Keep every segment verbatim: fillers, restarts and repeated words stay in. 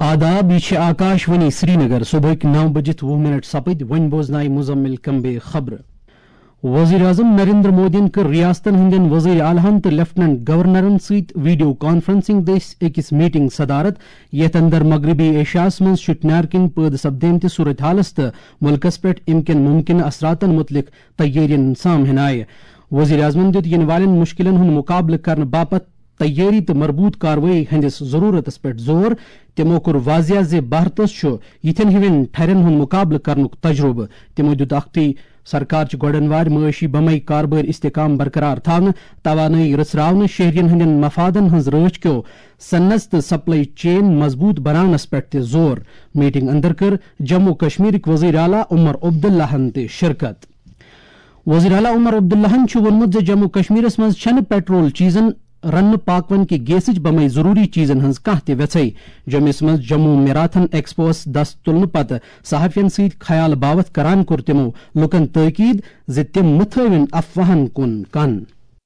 آداب یہ آکاشوانی سری نگر صبح نو بجت وہ منٹ سپد ون بوزنائے مزمل کمبے خبر. وزیر اعظم نریندر مودین کر ریاستن ہندین وزیر اعلیٰ تو لیفٹنٹ گورنرن ست ویڈیو کانفرنسنگ دس اکس میٹنگ صدارت یت اندر مغربی ایشیاس من شٹنار کن پید سپدیمت صورت حالس تو ملکس پہ امکن ممکن اثراتن متعلق تیارین سامہن آئے. وزیر اعظم دت ین والن مشکلن ہند مقابلہ کرنے باپت تیاری تو مربوط کاروی ہندس ضرورت پہ زور. تمو کور واضح زِ بھارتس یتھن ہن ٹھرین ہند مقابلہ کرنک تجربہ. تمو دت اختی سرکار گوڑن وار معاشی بمائی کاربار استحکام برقرار تھاونہ توانائی رژراون شہرین ہندین مفادن ہز رچ کیو سنس تو سپلائی چین مضبوط بنانس پہ تہ زور. میٹنگ اندر کر جموں کشمیر وزیر اعلیٰ عمر عبداللہ تہ شرکت. وزیر اعلیٰ عمر عبداللہ وونمت زِ جموں کشمیرس مز چھنہ پیٹرول چیزن رن پاکون کی گیسچ بمائی ضروری چیزن ہز کھانا تہ ویژے. جمس مز جموں میراتھن ایکسپوس دست تلنہ پتہ صحافین ست خیال باوت کران کور تمو لکن تاکید ز تم متھوین افواہن کن کن.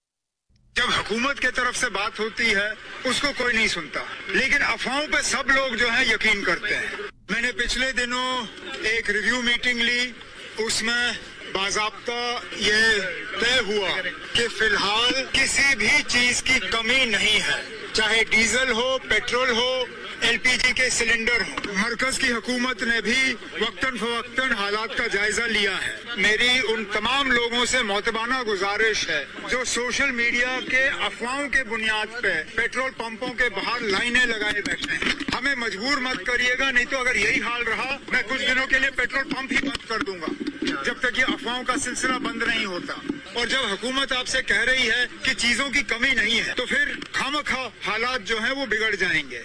جب حکومت کی طرف سے بات ہوتی ہے اس کو کوئی نہیں سنتا، لیکن افواہوں پہ سب لوگ جو ہے یقین کرتے ہیں. میں نے پچھلے دنوں ایک ریویو میٹنگ لی، اس میں باضابطہ یہ طے ہوا کہ فی الحال کسی بھی چیز کی کمی نہیں ہے، چاہے ڈیزل ہو، پیٹرول ہو، ایل پی جی کے سلنڈر ہو. مرکز کی حکومت نے بھی وقتاً فوقتاً حالات کا جائزہ لیا ہے. میری ان تمام لوگوں سے معتبانہ گزارش ہے جو سوشل میڈیا کے افواہوں کے بنیاد پہ پیٹرول پمپوں کے باہر لائنیں لگائے بیٹھے ہیں، ہمیں مجبور مت کریے گا، نہیں تو اگر یہی حال رہا میں کچھ دنوں کے لیے پیٹرول پمپ ہی بند کر دوں گا جب تک یہ افواہوں کا سلسلہ بند نہیں ہوتا. اور جب حکومت آپ سے کہہ رہی ہے کہ چیزوں کی کمی نہیں ہے تو پھر خامخواہ حالات جو ہیں وہ بگڑ جائیں گے.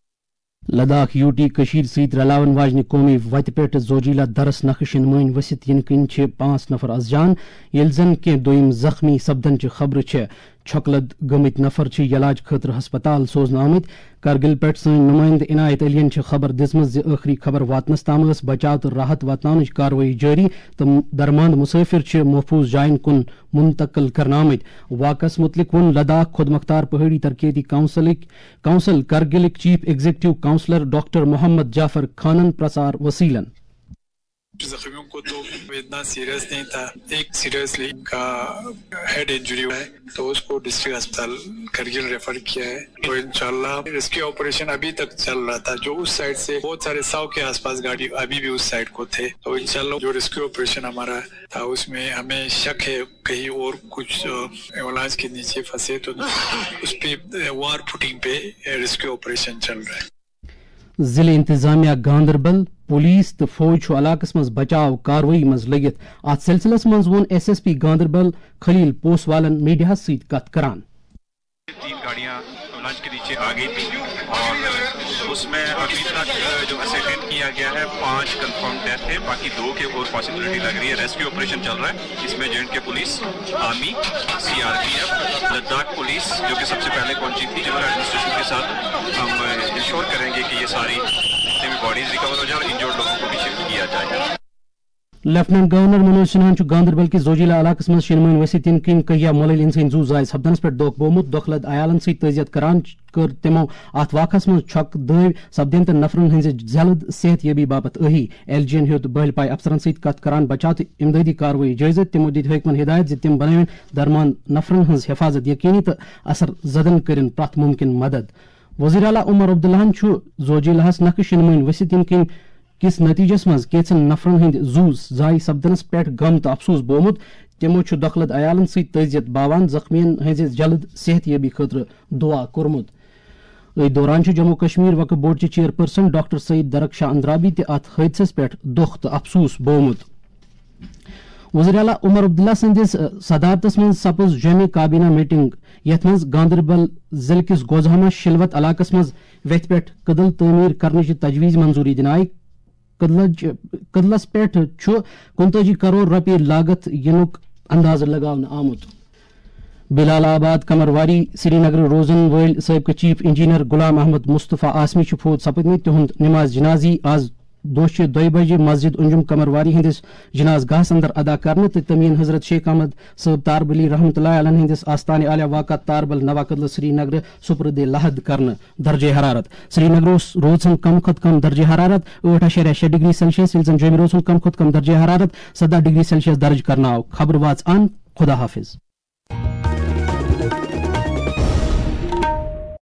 لداخ یوٹی کشیر ست رلاون واجنہ قومی وتہ پہ زوجیلا درس نقشن مین ورست ین کن پانچ نفر از جان یل زن کی دویم زخمی سپدن چہ خبر چھ. چھکلد گمت نفر علاج خاطر ہسپتال سوزن آمت. کرگل پہ سن نمائندہ عنایت علین خبر دزمت زِ ٲخری خبر واتنس تام ٲس بچاؤ تو راحت واتناونٕچ کاروٲیی جاری تو درماند مسافر چھ محفوظ جائن کن منتقل کرنا آمت. واقعس متعلق ون لداخ خود مختار پہاڑی ترقیتی کونسلک کونسل کرگلک chief executive councillor doctor Mohammad Jafar خانن پرسار وسیلن. زخمیوں کو تو اتنا سیریس نہیں تھا، ایک سیریسلی کا ہیڈ انجری ہے تو اس کو ڈسٹرکٹ ہسپتال کرگل ریفر کیا ہے. تو انشاءاللہ ریسکیو آپریشن ابھی تک چل رہا تھا. جو اس سائڈ سے بہت سارے سو کے آس پاس گاڑی ابھی بھی اس سائڈ کو تھے. تو انشاءاللہ جو ریسکیو آپریشن ہمارا تھا اس میں ہمیں شک ہے کہیں اور کچھ ایمبولینس کے نیچے پھنسے تو اس پہ وار فوٹنگ پہ ریسکیو آپریشن چل رہا ہے. ضلع انتظامیہ گاندربل پولیس تو فوج علاقس مز بچاؤ کاروی مز لگت. ات سلسلس مز ون S S P Ganderbal Khalil پوسوالن میڈیا ست کت کران. تین گاڑیاں لنچ کے نیچے آ گئی تھی اور اس میں ابھی تک جو اسیٹینٹ کیا گیا ہے پانچ کنفرم ڈیتھ ہے، باقی دو کے اور پاسبلٹی لگ رہی ہے. ریسکیو آپریشن چل رہا ہے، اس میں J and K police, army, C R P F, Ladakh police جو کہ سب سے پہلے پہنچی تھی، جنرل ایڈمنسٹریشن کے ساتھ ہم انشور کریں گے کہ یہ ساری جتنے بھی باڈیز ریکور ہو جائیں اور انجورڈ لوگوں کو بھی شفٹ کیا جائے. لیفٹنٹ گورنر منوج سنہان گاندربل کس زوجیلا علاقس مز شنمین ورست ان کن کہیا ملل انسان زو زائے سپدنس پہ دھوکہ بومت. دخلد عیالن ست تعزیت کران کر تمو ات واقعس مز چھک دو سپدیمت نفرن ہز جلد صحت یابی باپت اہی. ایل جی ہیوت بہل پائی افسرن ست کت کران بچاؤ تو امدادی کاروی جائزہ. تمو دت حکمن ہدایت زِ تم بناوین درمان نفرن ہز حفاظت یقینی تو اثر زدن کرن پرت ممکن مدد. وزیر اعلیٰ عمر عبداللہ زوجیلاہس نقش شنمین ورست ان کن کس نتیجس مز کیچن نفرن ہند زو زائے سپدنس پہ غم تو افسوس بومت. تمو دخلد عیالن ست تعزیت باوان زخمین ہز جلد صحت یابی خاطر دعا کورمت. ات دوران Jammu Kashmir Waqf board chairperson doctor Syed Darakhsha Andrabi تہ ات حادثس پہ دکھ تو افسوس بومت. وزیر اعلیٰ عمر عبداللہ سندس صدارتس من سپز جامع کابینہ میٹنگ یت مز گاندربل ضلع کس گوزہامہ شلوت علاقس مز وتھ پہ کدل تعمیر کرنے تجویز منظوری دن آئی. کدلس پہ کنتاجی کروڑ روپیہ لاگت ینک اندازہ لگاؤن آمت. بلال آباد کمرواری سری نگر روزن ول سابقہ چیف انجینئر غلام احمد مصطفیٰ آسمی فوت سپدمت. تہند نماز جنازی آز دوشی دو بجے مسجد انجم قمرواری ہندس جناز گاہس اندر ادا کرنے تو تمین حضرت شیخ احمد صاحب تاربلی رحمۃ اللہ علیہ ہندس آستان عالیہ واقع تاربل نواقدل سری نگر سپرد لحد کرنے درجہ حرارت سری نگر روزن کم کھت کم درجہ حرارت ٹھ اشاریہ شے ڈگری سیلسیس یل زن جومہ روزن کم کھت کم درجہ حرارت سدہ ڈگری سیلسیس درج کرنا آو خبر واچ ان خدا حافظ.